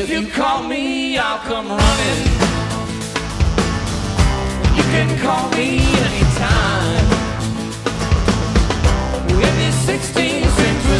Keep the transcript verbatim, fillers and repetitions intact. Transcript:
If you call me, I'll come running. You can call me anytime. In this sixteenth century